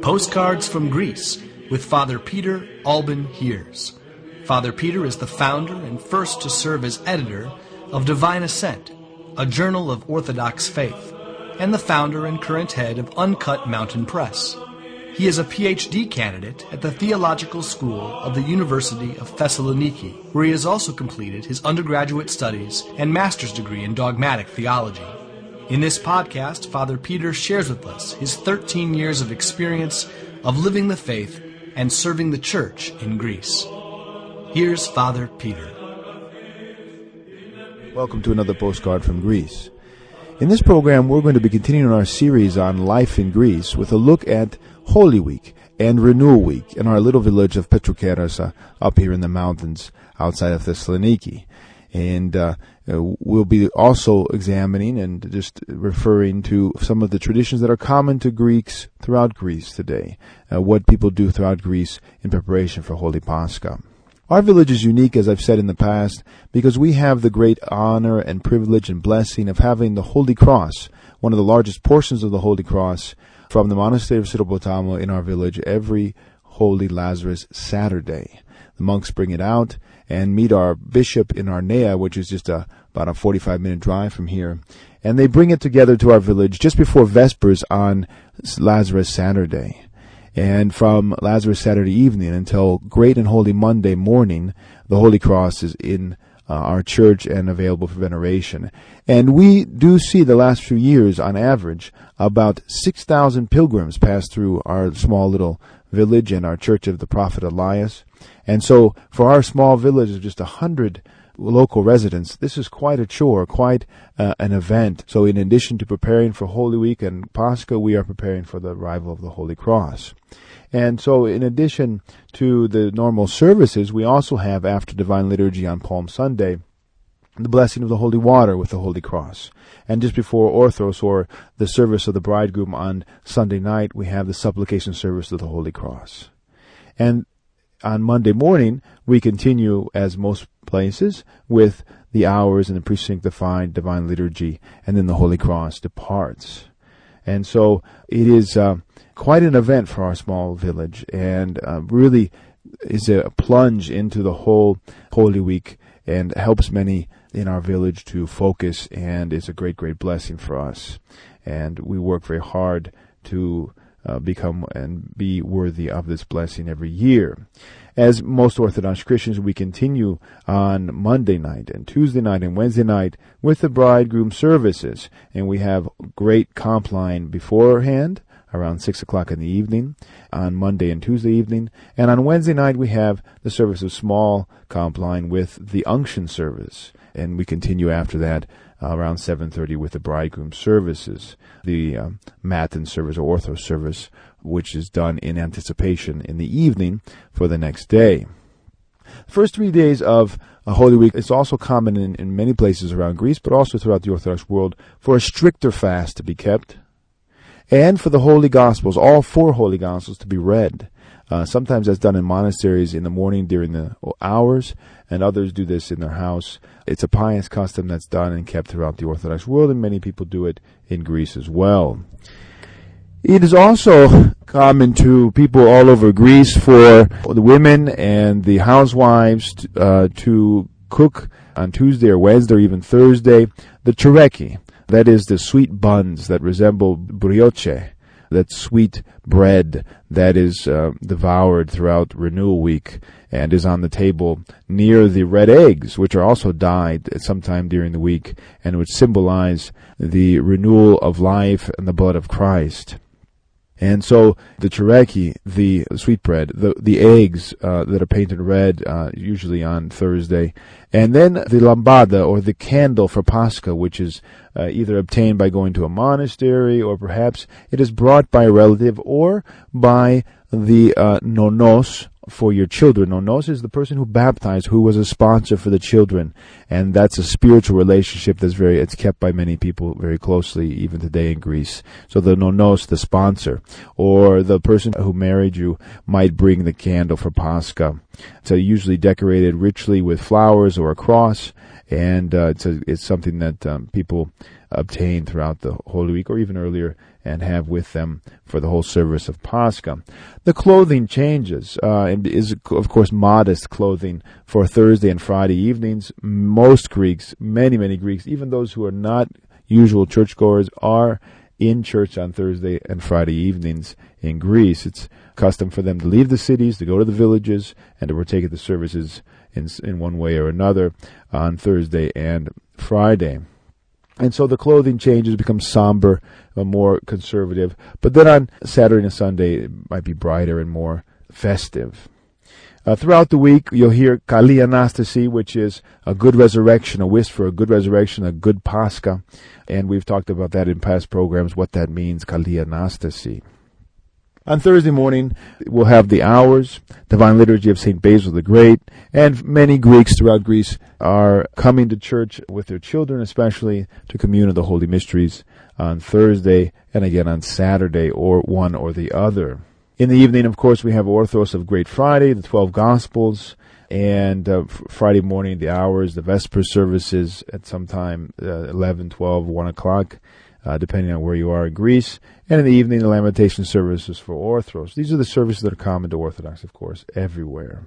Postcards from Greece with Father Peter Alban Heers. Father Peter is the founder and first to serve as editor of Divine Ascent, a journal of Orthodox faith, and the founder and current head of Uncut Mountain Press. He is a PhD candidate at the Theological School of the University of Thessaloniki, where he has also completed his undergraduate studies and master's degree in dogmatic theology. In this podcast, Father Peter shares with us his 13 years of experience of living the faith and serving the Church in Greece. Here's Father Peter. Welcome to another postcard from Greece. In this program, we're going to be continuing our series on life in Greece with a look at Holy Week and Renewal Week in our little village of Petrokeras up here in the mountains outside of Thessaloniki. And we'll be also examining and just referring to some of the traditions that are common to Greeks throughout Greece today, what people do throughout Greece in preparation for Holy Pascha. Our village is unique, as I've said in the past, because we have the great honor and privilege and blessing of having the Holy Cross, one of the largest portions of the Holy Cross, from the monastery of Syropotamo in our village every Holy Lazarus Saturday. The monks bring it out and meet our bishop in Arnea, which is just about a 45-minute drive from here. And they bring it together to our village just before Vespers on Lazarus Saturday. And from Lazarus Saturday evening until Great and Holy Monday morning, the Holy Cross is in our church and available for veneration. And we do see the last few years, on average, about 6,000 pilgrims pass through our small little village and our church of the prophet Elias. And so for our small village of just 100 local residents, this is quite a chore, quite an event. So in addition to preparing for Holy Week and Pascha, we are preparing for the arrival of the Holy Cross. And so in addition to the normal services, we also have, after Divine Liturgy on Palm Sunday, the blessing of the Holy Water with the Holy Cross. And just before Orthros, or the service of the bridegroom on Sunday night, we have the supplication service of the Holy Cross. And on Monday morning, we continue, as most places, with the hours and the pre-sanctified Divine Liturgy, and then the Holy Cross departs. And so it is quite an event for our small village, and really is a plunge into the whole Holy Week, and helps many in our village to focus, and is a great, great blessing for us. And we work very hard to become and be worthy of this blessing every year. As most Orthodox Christians, we continue on Monday night and Tuesday night and Wednesday night with the bridegroom services. And we have great compline beforehand, around 6 o'clock in the evening, on Monday and Tuesday evening. And on Wednesday night, we have the service of small compline with the unction service. And we continue after that around 7:30 with the bridegroom services, the Matin service or Orthros service, which is done in anticipation in the evening for the next day. The first 3 days of Holy Week is also common in many places around Greece, but also throughout the Orthodox world, for a stricter fast to be kept, and for the Holy Gospels, all 4 Holy Gospels, to be read. Sometimes that's done in monasteries in the morning during the hours, and others do this in their house. It's a pious custom that's done and kept throughout the Orthodox world, and many people do it in Greece as well. It is also common to people all over Greece for the women and the housewives to cook on Tuesday or Wednesday or even Thursday the tchereki. That is the sweet buns that resemble brioche, that sweet bread that is devoured throughout Renewal Week and is on the table near the red eggs, which are also dyed sometime during the week and which symbolize the renewal of life and the blood of Christ. And so the tchereki, the sweetbread, the eggs that are painted red, usually on Thursday, and then the lambada, or the candle for Pascha, which is either obtained by going to a monastery, or perhaps it is brought by a relative, or by the nonos for your children. Nonos is the person who baptized, who was a sponsor for the children, and that's a spiritual relationship it's kept by many people very closely, even today in Greece. So the nonos, the sponsor, or the person who married you, might bring the candle for Pascha. It's usually decorated richly with flowers or a cross, and it's something that people obtain throughout the Holy Week or even earlier and have with them for the whole service of Pascha. The clothing changes and is, of course, modest clothing for Thursday and Friday evenings. Most Greeks, many Greeks, even those who are not usual churchgoers, are in church on Thursday and Friday evenings in Greece. It's custom for them to leave the cities, to go to the villages, and to partake of the services in one way or another on Thursday and Friday. And so the clothing changes, become somber, more conservative. But then on Saturday and Sunday, it might be brighter and more festive. Throughout the week, you'll hear Kali Anastasi, which is a good resurrection, a wish for a good resurrection, a good Pascha. And we've talked about that in past programs, what that means, Kali Anastasi. On Thursday morning, we'll have the hours, Divine Liturgy of St. Basil the Great, and many Greeks throughout Greece are coming to church with their children, especially to commune of the Holy Mysteries on Thursday and again on Saturday, or one or the other. In the evening, of course, we have Orthros of Great Friday, the 12 Gospels, and Friday morning, the hours, the Vesper services at some time, 11, 12, 1 o'clock, depending on where you are in Greece. And in the evening, the Lamentation services for Orthros. These are the services that are common to Orthodox, of course, everywhere.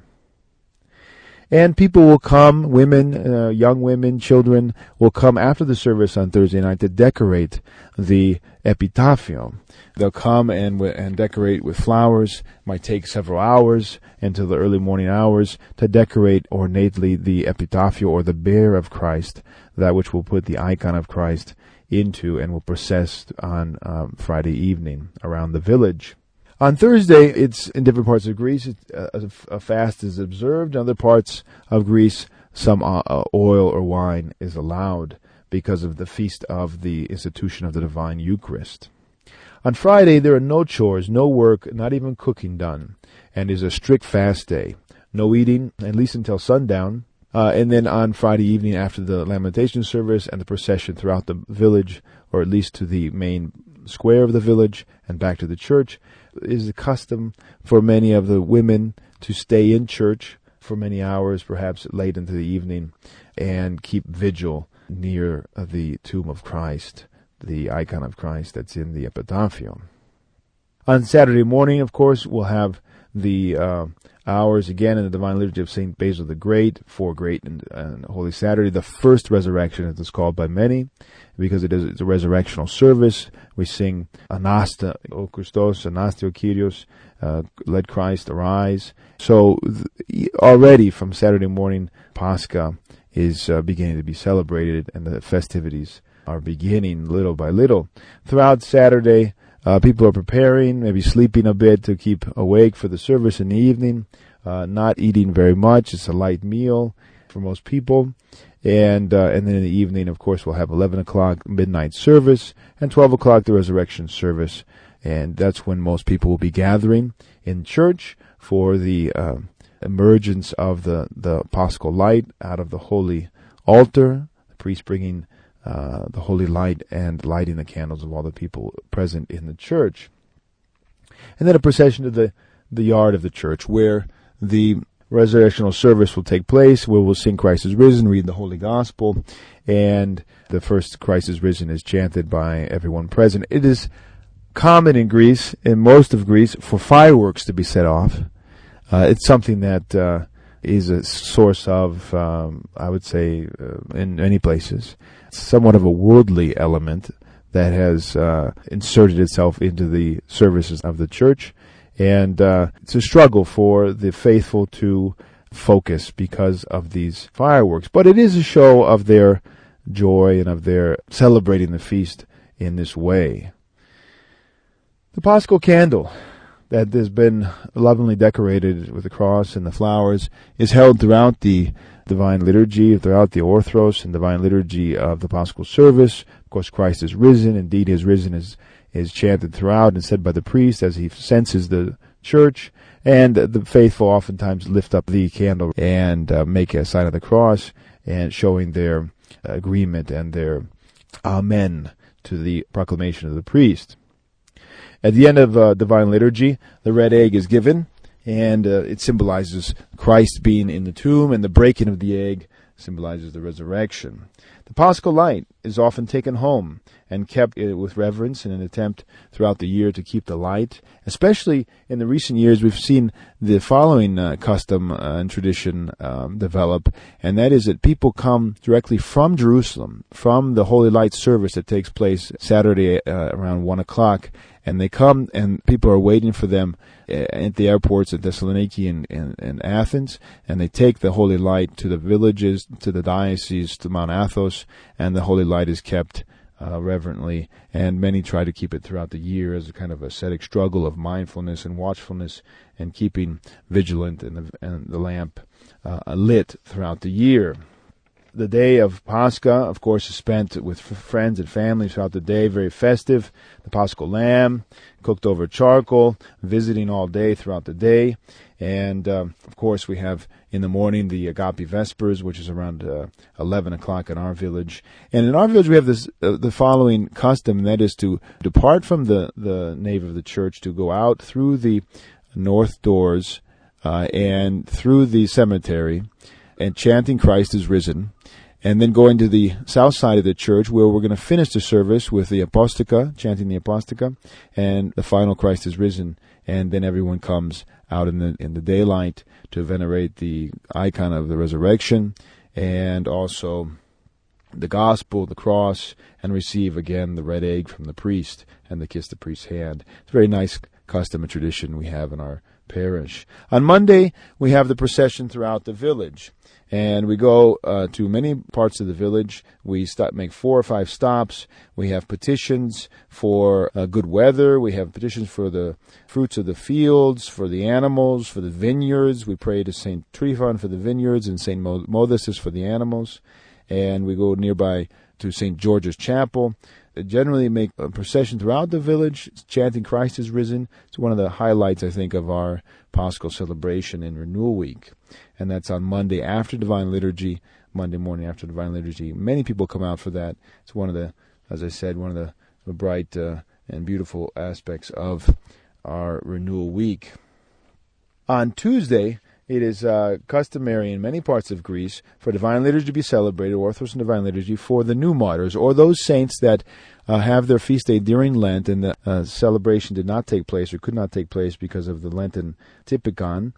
And people will come, women, young women, children, will come after the service on Thursday night to decorate the epitaphium. They'll come and decorate with flowers. It might take several hours until the early morning hours to decorate ornately the epitaphio, or the bier of Christ, that which will put the icon of Christ into and will process on Friday evening around the village. On Thursday, it's in different parts of Greece, a fast is observed. In other parts of Greece, some oil or wine is allowed because of the feast of the institution of the Divine Eucharist. On Friday, there are no chores, no work, not even cooking done, and is a strict fast day. No eating, at least until sundown. And then on Friday evening, after the Lamentation service and the procession throughout the village, or at least to the main square of the village and back to the church, is the custom for many of the women to stay in church for many hours, perhaps late into the evening, and keep vigil near the tomb of Christ, the icon of Christ that's in the epitaphium. On Saturday morning, of course, we'll have the hours again in the Divine Liturgy of St. Basil the Great, for Great and Holy Saturday, the first resurrection, as it's called by many, because it's a resurrectional service. We sing Anasta o Christos, Anasta o Kyrios, let Christ arise. So already from Saturday morning, Pascha is beginning to be celebrated, and the festivities are beginning little by little. Throughout Saturday, people are preparing, maybe sleeping a bit to keep awake for the service in the evening, not eating very much. It's a light meal for most people. And then in the evening, of course, we'll have 11 o'clock midnight service and 12 o'clock the resurrection service. And that's when most people will be gathering in church for the emergence of the Paschal light out of the holy altar, the priest bringing the holy light and lighting the candles of all the people present in the church. And then a procession to the yard of the church, where the resurrectional service will take place, where we'll sing Christ is risen, read the Holy Gospel, and the first Christ is risen is chanted by everyone present. It is common in Greece, in most of Greece, for fireworks to be set off. It's something that is a source of, I would say, in many places, somewhat of a worldly element that has inserted itself into the services of the church. And it's a struggle for the faithful to focus because of these fireworks. But it is a show of their joy and of their celebrating the feast in this way. The Paschal candle that has been lovingly decorated with the cross and the flowers is held throughout the Divine Liturgy, throughout the Orthros and Divine Liturgy of the Paschal service. Of course, Christ is risen. Indeed, his risen is chanted throughout and said by the priest as he senses the church. And the faithful oftentimes lift up the candle and make a sign of the cross, and showing their agreement and their amen to the proclamation of the priest. At the end of Divine Liturgy, the red egg is given, and it symbolizes Christ being in the tomb, and the breaking of the egg symbolizes the resurrection. The Paschal light is often taken home and kept with reverence in an attempt throughout the year to keep the light. Especially in the recent years, we've seen the following custom and tradition develop, and that is that people come directly from Jerusalem, from the Holy Light service that takes place Saturday around 1 o'clock, and they come and people are waiting for them at the airports at Thessaloniki and Athens, and they take the Holy Light to the villages, to the diocese, to Mount Athos, and the Holy Light is kept reverently, and many try to keep it throughout the year as a kind of ascetic struggle of mindfulness and watchfulness and keeping vigilant and the lamp lit throughout the year. The day of Pascha, of course, is spent with friends and family throughout the day, very festive. The Paschal lamb, cooked over charcoal, visiting all day throughout the day. And, of course, we have in the morning the Agape Vespers, which is around 11 o'clock in our village. And in our village we have this the following custom, and that is to depart from the nave of the church, to go out through the north doors and through the cemetery, and chanting Christ is risen, and then going to the south side of the church, where we're going to finish the service with the Apostica, chanting the Apostica, and the final Christ is risen, and then everyone comes out in the daylight to venerate the icon of the resurrection, and also the gospel, the cross, and receive again the red egg from the priest, and to kiss the priest's hand. It's a very nice custom and tradition we have in our parish. On Monday, we have the procession throughout the village. And we go to many parts of the village. We make 4 or 5 stops. We have petitions for good weather. We have petitions for the fruits of the fields, for the animals, for the vineyards. We pray to St. Tryphon for the vineyards and St. Modestus for the animals. And we go nearby to St. George's Chapel. They generally make a procession throughout the village, chanting Christ is risen. It's one of the highlights, I think, of our Paschal celebration in Renewal Week. And that's on Monday after Divine Liturgy, Monday morning after Divine Liturgy. Many people come out for that. It's one of the, as I said, one of the bright and beautiful aspects of our Renewal Week. On Tuesday, it is customary in many parts of Greece for Divine Liturgy to be celebrated, Orthros and Divine Liturgy, for the new martyrs, or those saints that have their feast day during Lent, and the celebration did not take place or could not take place because of the Lenten Typicon.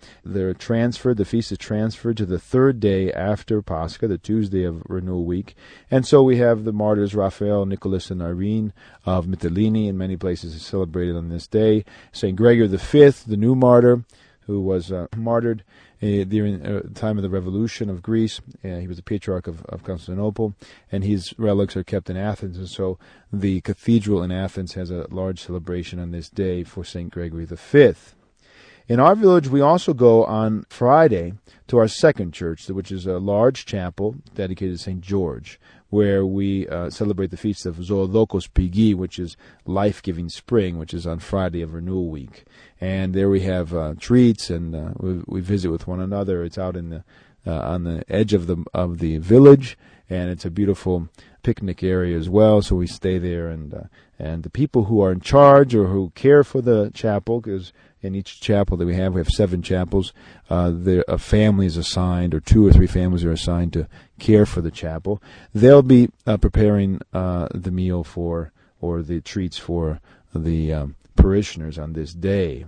The feast is transferred to the third day after Pascha, the Tuesday of Renewal Week. And so we have the martyrs Raphael, Nicholas, and Irene of Mytilene. In many places is celebrated on this day. St. Gregor V, the new martyr, who was martyred during the time of the revolution of Greece. He was the patriarch of Constantinople, and his relics are kept in Athens, and so the cathedral in Athens has a large celebration on this day for St. Gregory V. In our village, we also go on Friday to our second church, which is a large chapel dedicated to St. George, where we celebrate the feast of Zoolokos Pigi, which is life-giving spring, which is on Friday of Renewal Week. And there we have treats, and we visit with one another. It's out in on the edge of the village, and it's a beautiful picnic area as well. So we stay there, and the people who are in charge or who care for the chapel, because in each chapel that we have 7 chapels. A family is assigned, or 2 or 3 families are assigned to care for the chapel. They'll be preparing the meal or the treats for the parishioners on this day.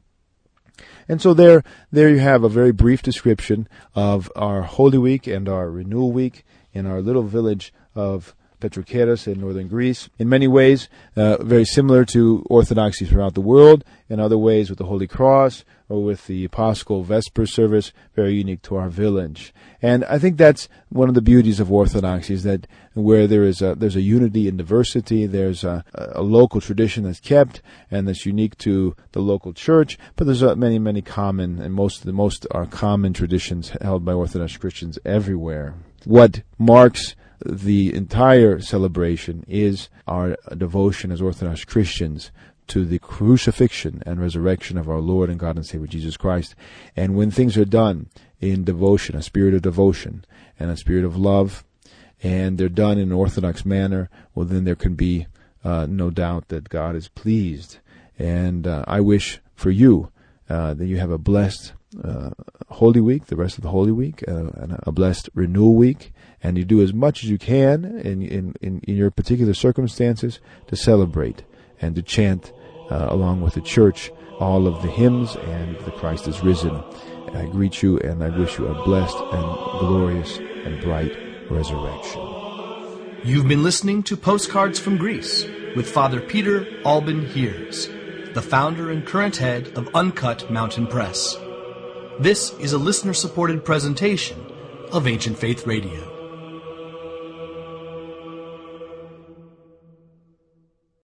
And so there you have a very brief description of our Holy Week and our Renewal Week in our little village of Petrokeras in northern Greece. In many ways, very similar to Orthodoxy throughout the world. In other ways, with the Holy Cross or with the Paschal Vesper service, very unique to our village. And I think that's one of the beauties of Orthodoxy, is that where there's a unity in diversity, there's a local tradition that's kept and that's unique to the local church, but there's many, many common, and most are common traditions held by Orthodox Christians everywhere. What marks the entire celebration is our devotion as Orthodox Christians to the crucifixion and resurrection of our Lord and God and Savior Jesus Christ. And when things are done in devotion, a spirit of devotion and a spirit of love, and they're done in an Orthodox manner, well, then there can be no doubt that God is pleased. And I wish for you that you have a blessed Holy Week, the rest of the Holy Week, and a blessed Renewal Week, and you do as much as you can in your particular circumstances to celebrate and to chant along with the church all of the hymns and the Christ is risen. I greet you and I wish you a blessed and glorious and bright resurrection. You've been listening to Postcards from Greece with Father Peter Alban Heers, the founder and current head of Uncut Mountain Press. This is a listener-supported presentation of Ancient Faith Radio.